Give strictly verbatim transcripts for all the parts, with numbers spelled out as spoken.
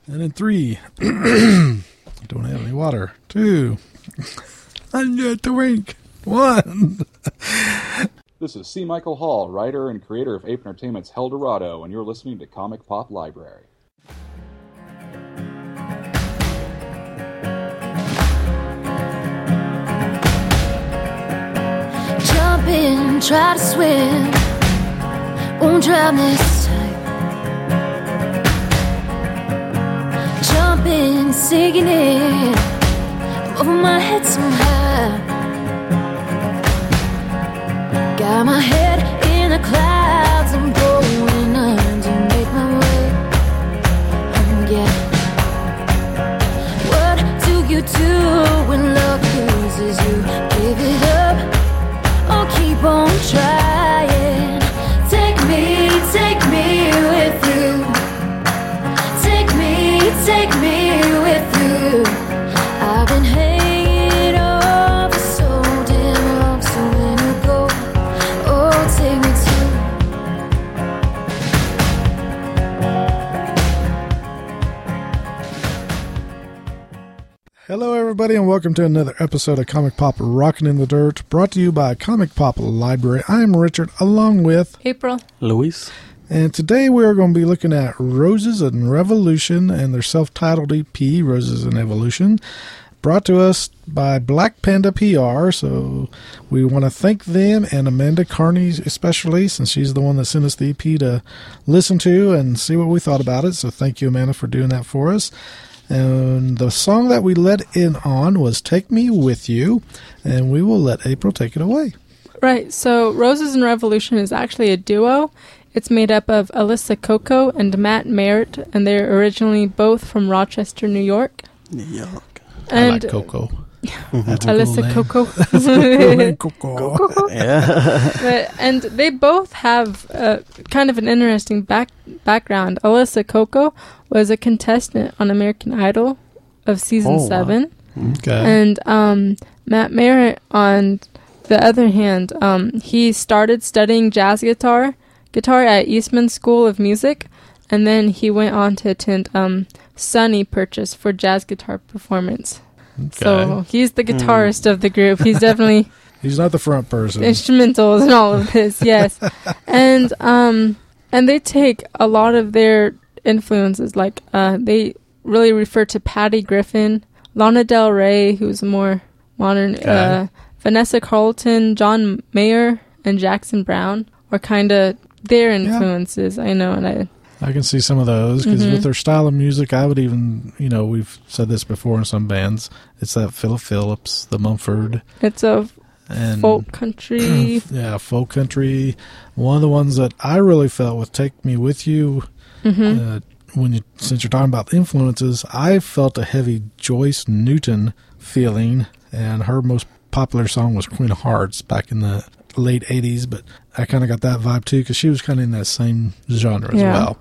And in three, I don't have any water. Two, I need to wink. One. This is C. Michael Hall, writer and creator of Ape Entertainment's Heldorado, and you're listening to Comic Pop Library. Jump in, try to swim, won't drown this time. Jump in, sinking in, over my head somehow. Got my head in the clouds, I'm going on to make my way home again. What do you do when love loses you? Give it up or keep on trying. Take me, take me with you. Take me, take me with you. I've been hanging on for so damn long, so let me go. Oh, take me to. Hello, everybody, and welcome to another episode of Comic Pop Rockin' in the Dirt, brought to you by Comic Pop Library. I'm Richard, along with April, Luis. And today we are going to be looking at Roses and Revolution and their self-titled E P, Roses and Evolution, brought to us by Black Panda P R. So we want to thank them and Amanda Carney especially, since she's the one that sent us the E P to listen to and see what we thought about it. So thank you, Amanda, for doing that for us. And the song that we let in on was Take Me With You, and we will let April take it away. Right, so Roses and Revolution is actually a duo. It's made up of Alyssa Coco and Matt Merritt, and they're originally both from Rochester, New York. New York. And I like Coco. That's a Alyssa cool Coco. Coco. Coco. Yeah. But, and they both have uh, kind of an interesting back background. Alyssa Coco was a contestant on American Idol of season oh, seven. Wow. Okay. And um, Matt Merritt, on the other hand, um, he started studying jazz guitar guitar at Eastman School of Music, and then he went on to attend um, Sonny Purchase for jazz guitar performance. Okay. So he's the guitarist mm. of the group. He's definitely he's not the front person. Instrumentals and all of this, yes. and um, and they take a lot of their influences. Like uh, they really refer to Patty Griffin, Lana Del Rey, who's more modern, okay. uh, Vanessa Carlton, John Mayer, and Jackson Brown are kind of their influences. Yeah. I know, and I. I can see some of those, because mm-hmm. with their style of music, I would even, you know, we've said this before in some bands, it's that Philip Phillips, the Mumford. It's a and, folk country. Yeah, folk country. One of the ones that I really felt with Take Me With You, mm-hmm. uh, when you, since you're talking about influences, I felt a heavy Joyce Newton feeling, and her most popular song was Queen of Hearts back in the late eighties, but I kind of got that vibe too, because she was kind of in that same genre as yeah. well.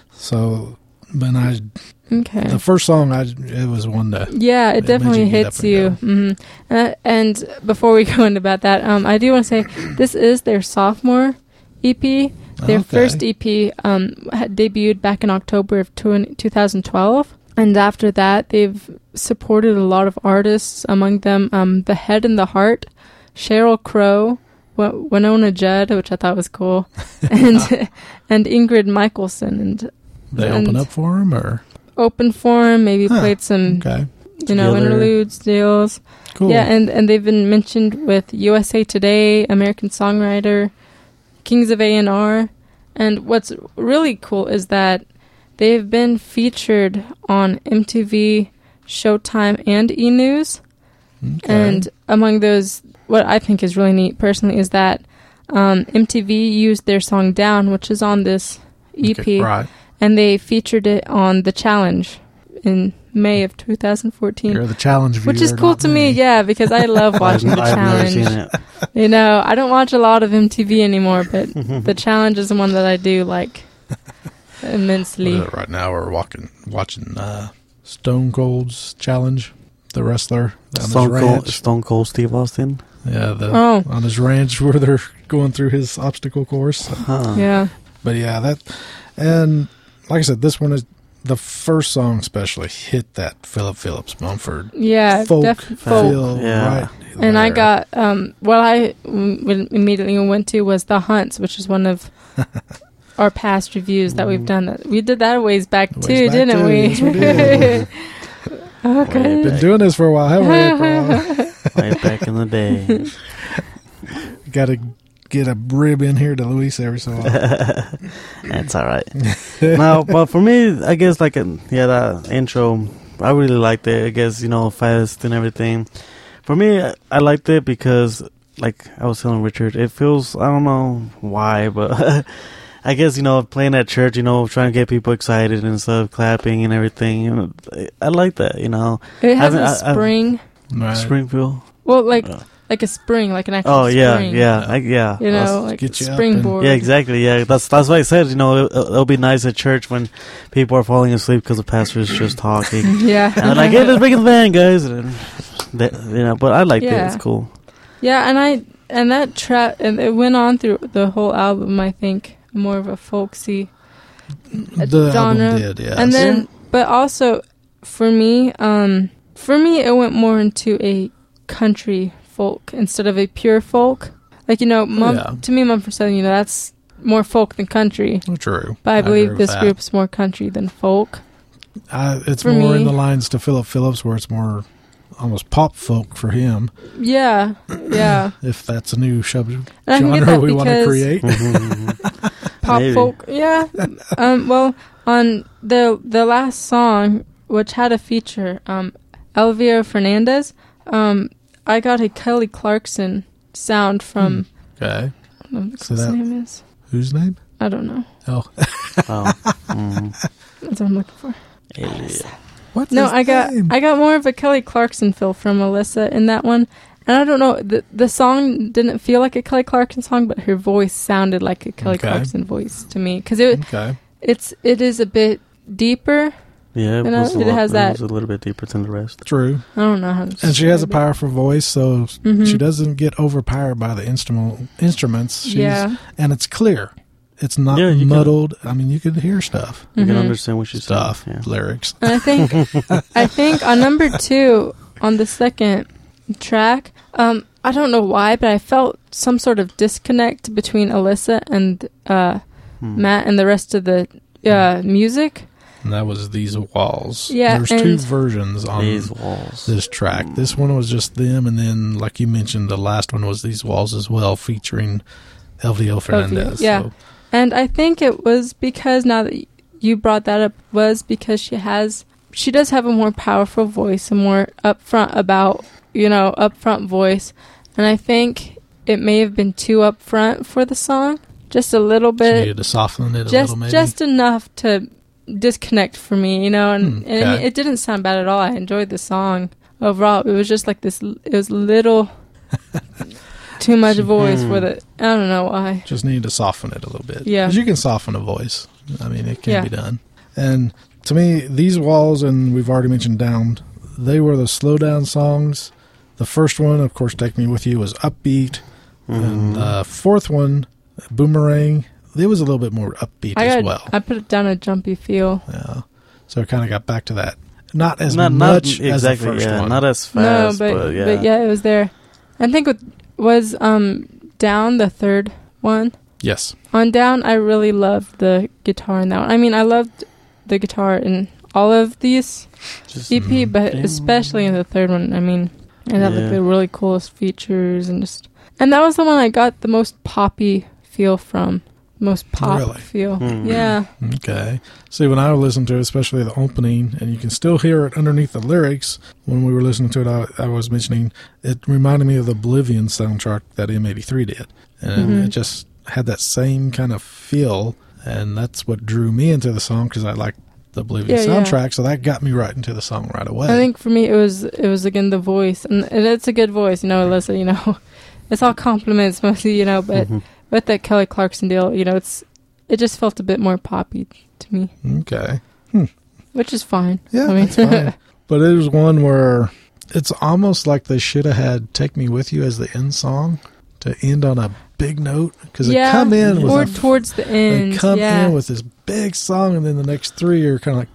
So, when I, okay. the first song, I it was one that yeah, it, it definitely you hits you. Mm-hmm. Uh, and before we go into about that, um, I do want to say this is their sophomore E P. Their okay. first E P um had debuted back in October of twenty twelve. And after that, they've supported a lot of artists, among them um, The Head and the Heart, Sheryl Crow, w- Winona Judd, which I thought was cool, and and Ingrid Michaelson. And they and open up for him, or open for him, maybe huh. played some, okay. you know, Together. interludes, deals. Cool. Yeah, and and they've been mentioned with U S A Today, American Songwriter, Kings of A and R, and what's really cool is that they've been featured on M T V, Showtime, and E! News. Okay. And among those, what I think is really neat personally is that um, M T V used their song Down, which is on this E P, okay, right. and they featured it on The Challenge in May of two thousand fourteen. You're the Challenge viewer, which is cool to me, me, yeah, because I love watching The I've Challenge. Never seen it. You know, I don't watch a lot of M T V anymore, but The Challenge is the one that I do like immensely. Uh, right now we're walking, watching uh, Stone Cold's Challenge, the wrestler on Stone his Cold, ranch. Stone Cold Steve Austin. Yeah, the, oh. on his ranch where they're going through his obstacle course. Huh. Yeah. But yeah, that, and like I said, this one is, the first song especially hit that Philip Phillips Mumford Yeah, folk def- folk. feel Yeah. right And I there. got um what I mm, immediately went to was The Hunts, which is one of our past reviews that we've done. We did that a ways back Ways too, back didn't too. we? Yes, we did. Okay. Been doing this for a while, haven't we? April? Right back in the day. Got to get a rib in here to Luis every so often. That's all right. No, but for me, I guess like a, yeah, that intro, I really liked it. I guess, you know, fast and everything. For me, I, I liked it because, like I was telling Richard, it feels, I don't know why, but I guess, you know, playing at church, you know, trying to get people excited and stuff, clapping and everything. You know, I, I like that, you know. It has Haven't- a I- I- spring. Right. Springfield. Well, like Uh, like a spring, like an actual Oh, yeah, spring. yeah, I, yeah. You That's- know, like get you up springboard. Yeah, exactly. Yeah, that's that's why I said, you know, it'll, it'll be nice at church when people are falling asleep because the pastor is just talking. Yeah. And they're like, hey, let's bring in the band, guys. And they, you know, but I liked it. Yeah. It's cool. Yeah, and I and that track and it went on through the whole album. I think more of a folksy The genre. album did, yes. And then, but also for me, um, for me, it went more into a country folk instead of a pure folk. Like, you know, Mum, Yeah. to me, Mumford Southern, you know, that's more folk than country. Oh, true. But I agree believe with this that. group's more country than folk. Uh, it's for more me. in the lines to Philip Phillips, where it's more almost pop folk for him, Yeah, yeah. if that's a new sub And I can get genre that we want to because create. pop Maybe. folk, yeah. um, well, on the the last song, which had a feature, um, Elvira Fernandez, um, I got a Kelly Clarkson sound from. Okay. I don't know what the So girl's that- name is. Whose name? I don't know. Oh. Oh. Mm. That's what I'm looking for. Yeah. What's No, his I got name? I got more of a Kelly Clarkson feel from Alyssa in that one. And I don't know, the the song didn't feel like a Kelly Clarkson song, but her voice sounded like a Kelly Okay. Clarkson voice to me because it Okay. it's it is a bit deeper. Yeah, it, You know, was a it lot- has it that- was a little bit deeper than the rest. True. I don't know how. To And she has a describe it. powerful voice, so Mhm. she doesn't get overpowered by the instrument instruments. She's, Yeah. And it's clear. It's not Yeah, you can- muddled. I mean, you can hear stuff. You can Mhm. understand what she's Stuff. saying. Yeah. Lyrics. And I think I think on number two on the second track, um, I don't know why, but I felt some sort of disconnect between Alyssa and uh, Hmm. Matt and the rest of the uh, music. And that was These Walls. Yeah, There's two and- versions on These walls. this track. This one was just them, and then, like you mentioned, the last one was These Walls as well, featuring Elvio Fernandez. yeah. So, And I think it was because, now that y- you brought that up, was because she has, she does have a more powerful voice, a more upfront about, you know, upfront voice. And I think it may have been too upfront for the song. Just a little she bit. needed to soften it a just little, maybe. just enough to disconnect for me, you know, and, Hmm, and okay. it didn't sound bad at all. I enjoyed the song overall. It was just like this, it was little too much voice for the, I don't know why. Just need to soften it a little bit. Yeah. 'Cause you can soften a voice. I mean, it can Yeah. be done. And to me, These Walls, and we've already mentioned Down, they were the slow down songs. The first one, of course, Take Me With You, was upbeat. And the fourth one, Boomerang, it was a little bit more upbeat I as got, well. I put it down a jumpy feel. Yeah. So it kind of got back to that. Not as not, much not as the exactly, first yeah, one. not as fast, no, but, but, yeah. but yeah, it was there. I think it was um Down, the third one. Yes. On Down, I really loved the guitar in that one. I mean, I loved the guitar in all of these Just- E P, but Yeah. especially in the third one. I mean, it had like Yeah. the really coolest features and just, and that was the one I got the most poppy feel from, most pop Really? feel. Hmm. Yeah, Okay. See, when I listened to it, especially the opening, and you can still hear it underneath the lyrics, when we were listening to it, I, I was mentioning, it reminded me of the Oblivion soundtrack that M eighty-three did. And Mhm. it just had that same kind of feel, and that's what drew me into the song, because I liked the Oblivion Yeah, yeah. soundtrack, so that got me right into the song right away. I think for me it was it was again the voice, and, and it's a good voice, you know, Alyssa. You know, it's all compliments mostly, you know, but Mhm. with that Kelly Clarkson deal, you know, it's it just felt a bit more poppy to me, Okay. which is fine. Yeah, I mean, that's fine. But it was one where it's almost like they should have had Take Me With You as the end song to end on a big note because yeah, they come in with or a, towards the end. they come yeah. in with this big song, and then the next three are kind of like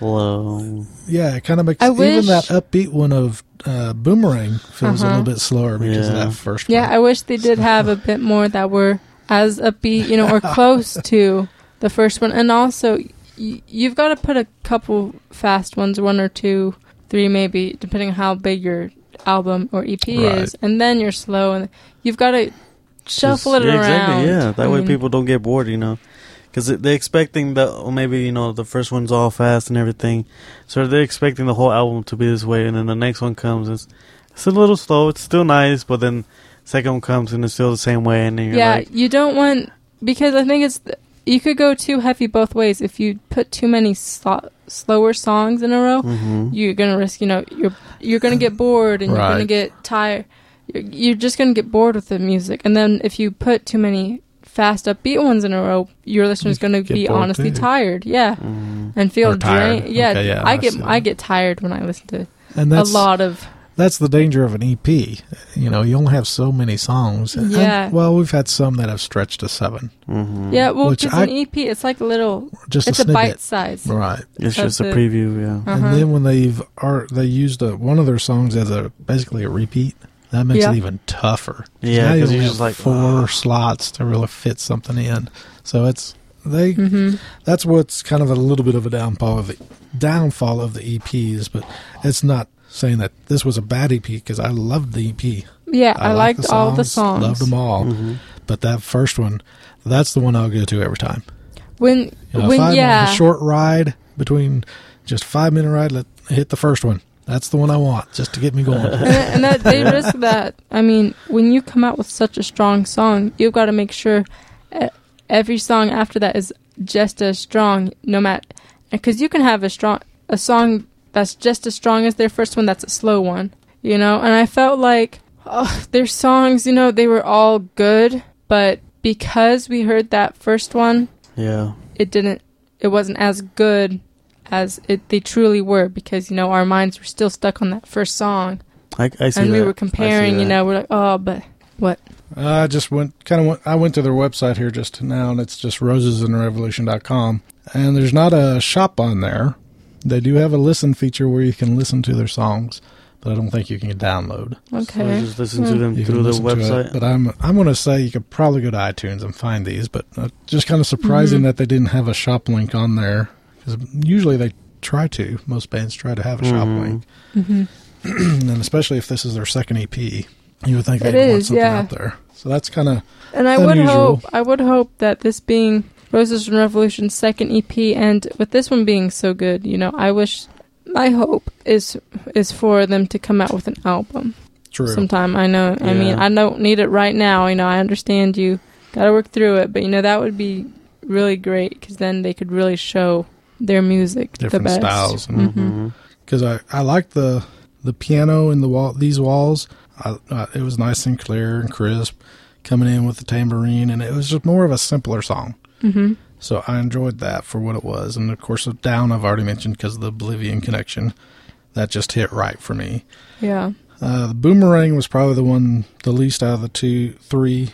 slow. Yeah, it kind of makes I even wish- that upbeat one of uh, Boomerang feels a Uh-huh. little bit slower because Yeah. of that first Yeah, one. I wish they did have a bit more that were as upbeat, you know, or close to the first one. And also, y- you've got to put a couple fast ones, one or two, three maybe, depending on how big your album or E P Right. is, and then you're slow, and you've got to shuffle Just- it yeah, around. Exactly, yeah, that I way mean, people don't get bored, you know. Because they're expecting that, or maybe, you know, the first one's all fast and everything. So they're expecting the whole album to be this way, and then the next one comes, it's, it's a little slow, it's still nice, but then second one comes and it's still the same way, and then you're yeah, like, you don't want, because I think it's, th- you could go too heavy both ways. If you put too many slo- slower songs in a row, mm-hmm. you're gonna risk, you know, you're you're gonna get bored and you're Right. gonna get tired. You're, you're just gonna get bored with the music. And then if you put too many fast upbeat ones in a row, your listener's gonna Get be bored honestly too. tired. Yeah, mm and feel Or tired. drained. Yeah, Okay, yeah, I I get see I that. get tired when I listen to And a that's lot of. that's the danger of an E P. You know, you only have so many songs. And- Yeah. well, we've had some that have stretched to seven. mm-hmm. Yeah, well, Which because I- an E P, it's like a little. Just It's a a snippet. bite size. Right. It's That's just a it. preview, yeah. Uh-huh. And then when they've are they used a, one of their songs as a basically a repeat, that makes Yeah. it even tougher. Yeah, Now you 'cause only you're have just like, four "Ah." slots to really fit something in. So it's they. hmm That's what's kind of a little bit of a downfall of the downfall of the E Ps, but it's not saying that this was a bad E P because I loved the E P. Yeah, I, like liked all the songs. loved them all. Mm-hmm. But that first one, that's the one I'll go to every time. When You know, when if I'm yeah, on a short ride between just five minute ride, let hit the first one. That's the one I want just to get me going. and, and that they risk that. I mean, when you come out with such a strong song, you've got to make sure uh, every song after that is just as strong, no matter, because you can have a strong a song that's just as strong as their first one. That's a slow one, you know. And I felt like oh, their songs, you know, they were all good, but because we heard that first one, Yeah. it didn't. It wasn't as good as it they truly were, because you know our minds were still stuck on that first song, I, I see and we that. were I see comparing. You that. know, we're like, oh, but what? I just went kind of went, I went to their website here just now, and it's just roses and revolution dot com, and there's not a shop on there. They do have a listen feature where you can listen to their songs, but I don't think you can download. So Okay, just listen to Hmm. them You through can the listen to it, website. but I'm I'm going to say you could probably go to iTunes and find these, but uh, just kind of surprising Mhm. that they didn't have a shop link on there, because usually they try to. Most bands try to have a shop Mhm. link, hmm and especially if this is their second E P, you would think It they'd want is, something yeah. out there. So that's kind of and I would Unusual. hope, I would hope that this being Roses and Revolution's second E P, and with this one being so good, you know, I wish, my hope is is for them to come out with an album true. sometime. I know, I mean, Yeah. I don't need it right now. You know, I understand you got to work through it, but you know that would be really great, because then they could really show their music Different the best. styles, and Mhm. because I, I like the the piano in the wall these walls. I, uh, it was nice and clear and crisp coming in with the tambourine, and it was just more of a simpler song. Mm-hmm. So I enjoyed that for what it was, and of course the Down I've already mentioned because of the Oblivion connection. That just hit right for me. Yeah. Uh, the Boomerang was probably the one the least out of the two, three.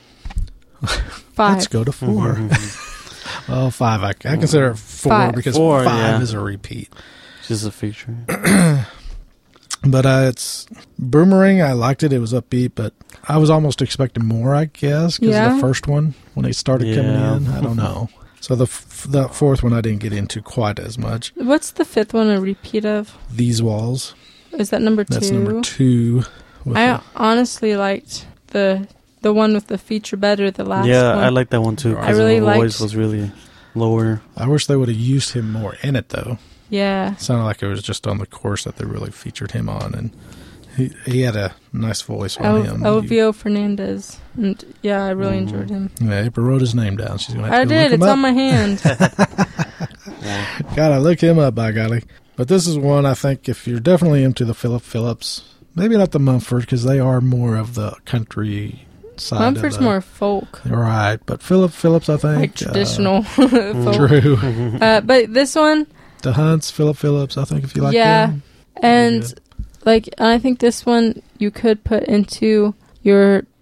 Five. Let's go to 4 Mhm. Well, five. I, I consider it four Five. because Four, five yeah. is a repeat. Just a feature. But uh, it's Boomerang. I liked it. It was upbeat, but I was almost expecting more, I guess, because Yeah. the first one when they started Yeah. coming in, I don't know. So the f- the fourth one I didn't get into quite as much. What's the fifth one a repeat of? These Walls. Is that number two? That's number two. With I the- honestly liked the the one with the feature better. The last yeah, one. I like that one too. I 'cause really the voice liked- was really lower. I wish they would have used him more in it, though. Yeah. It sounded like it was just on the course that they really featured him on, and he he had a nice voice on El- him. Elvio Fernandez. And yeah, I really Mhm. enjoyed him. Yeah, April wrote his name down. She's gonna have to I go did. look him It's up. on my hand. Gotta look him up, by golly. But this is one I think if you're definitely into the Philip Phillips, maybe not the Mumford because they are more of the country side. Mumford's of the, more folk, right, but Philip Phillips, I think, like uh, traditional folk. true. Uh, but this one, The Hunts, Philip Phillips, I think if you like yeah, them. and good. like I think this one you could put into your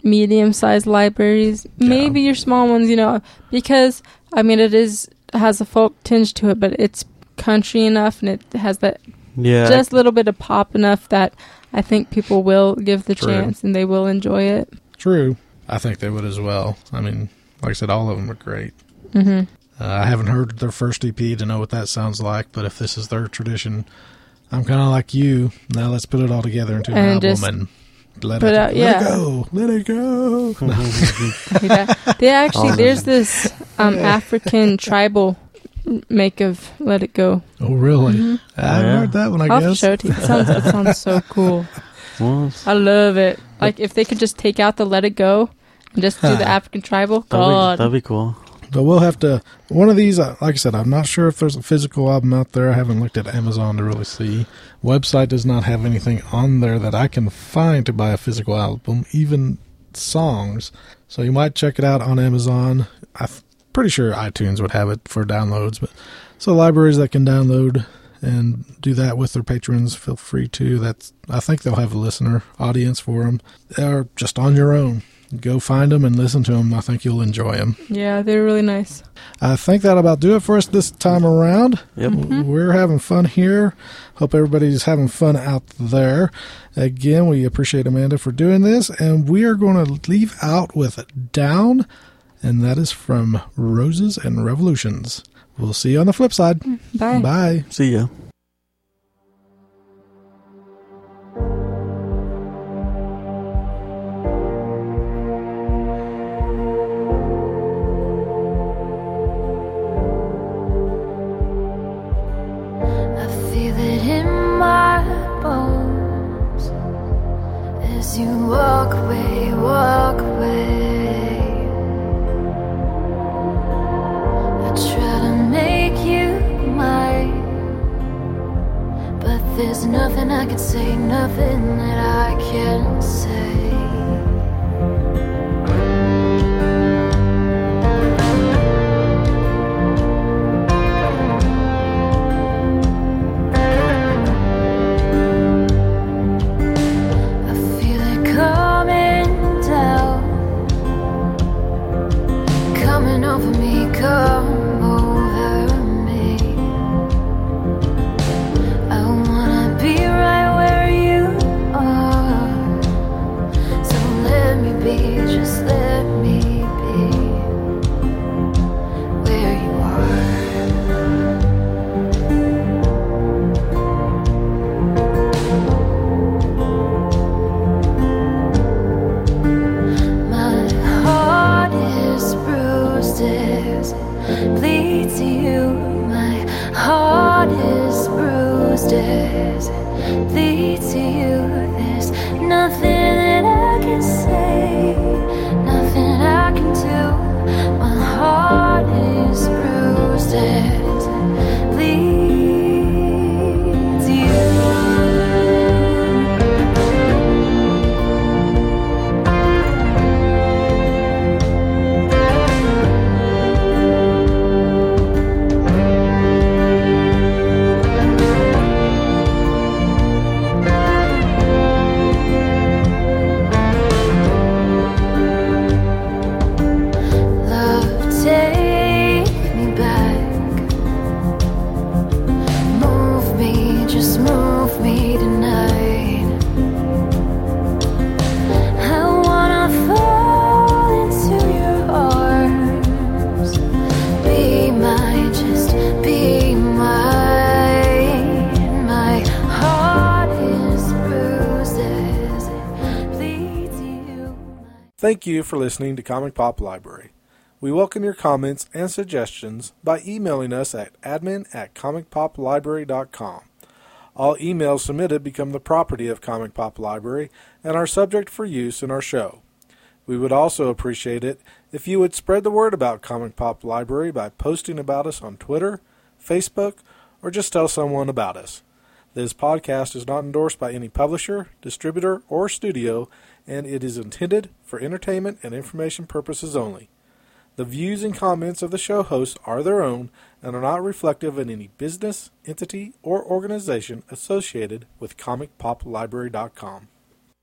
medium-sized libraries, maybe your small ones, you know, because I mean it is has a folk tinge to it, but it's country enough and it has that Yeah. just a little bit of pop enough that I think people will give the True. chance and they will enjoy it. True. I think they would as well. I mean, like I said, all of them are great. Mm-hmm. Uh, I haven't heard their first E P to know what that sounds like, but if this is their tradition, I'm kind of like you. Now let's put it all together into an And album just and let put it, out- let yeah. it go. Let it go. Yeah. They actually, Awesome. there's this um, African tribal make of Let It Go. Oh, really? Mhm. I haven't Yeah. heard that one, I I'll have to guess. show it to you. It sounds, it sounds so cool. Well, I love it. Like, if they could just take out the Let It Go and just do the African tribal, that'd, be, God. that'd be cool. But we'll have to, one of these, uh, like I said, I'm not sure if there's a physical album out there. I haven't looked at Amazon to really see. Website does not have anything on there that I can find to buy a physical album, even songs. So you might check it out on Amazon. I'm pretty sure iTunes would have it for downloads. But so libraries that can download and do that with their patrons, feel free to. That's, I think they'll have a listener audience for them. Or just on your own. Go find them and listen to them. I think you'll enjoy them. Yeah, they're really nice. I think that'll about do it for us this time around. Yep. Mm-hmm. We're having fun here. Hope everybody's having fun out there. Again, we appreciate Amanda for doing this, and we are going to leave out with Down, and that is from Roses and Revolutions. We'll see you on the flip side. Bye. Bye. See ya. I feel it in my bones as you walk away, walk away. I try to make you mine, but there's nothing I can say, nothing that I can say. I feel it coming down, coming over me, come over me. I wanna be right where you are, so let me be, just let me be where you are. My heart is bruised as it bleeds to you. My heart is bruised as it bleeds to you. There's nothing that I can say, nothing I can do. My heart is bruised as it bleeds to you. Love, take me back. Move me, just move me tonight. I wanna fall into your arms. Be mine, just be mine. My heart is bruised as it bleeds you. Thank you for listening to Comic Pop Library. We welcome your comments and suggestions by emailing us at admin at comic pop library dot com. All emails submitted become the property of Comic Pop Library and are subject for use in our show. We would also appreciate it if you would spread the word about Comic Pop Library by posting about us on Twitter, Facebook, or just tell someone about us. This podcast is not endorsed by any publisher, distributor, or studio, and it is intended for entertainment and information purposes only. The views and comments of the show hosts are their own and are not reflective of any business, entity, or organization associated with comic pop library dot com.